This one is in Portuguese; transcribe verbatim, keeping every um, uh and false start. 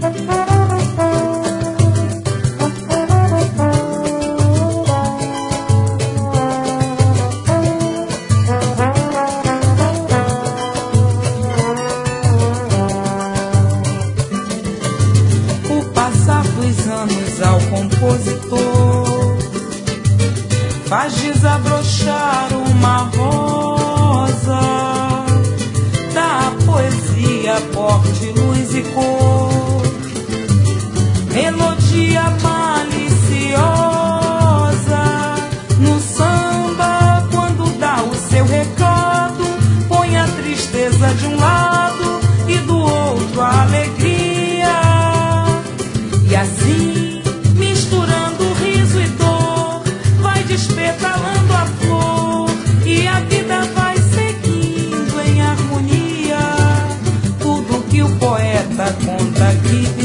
Ao compositor faz desabrochar uma rosa, dá à poesia porte, luz e cor, melodia maliciosa no samba. Quando dá o seu recado, põe a tristeza de um lado e do outro a alegria, e assim despetalando a flor, e a vida vai seguindo em harmonia. Tudo que o poeta conta aqui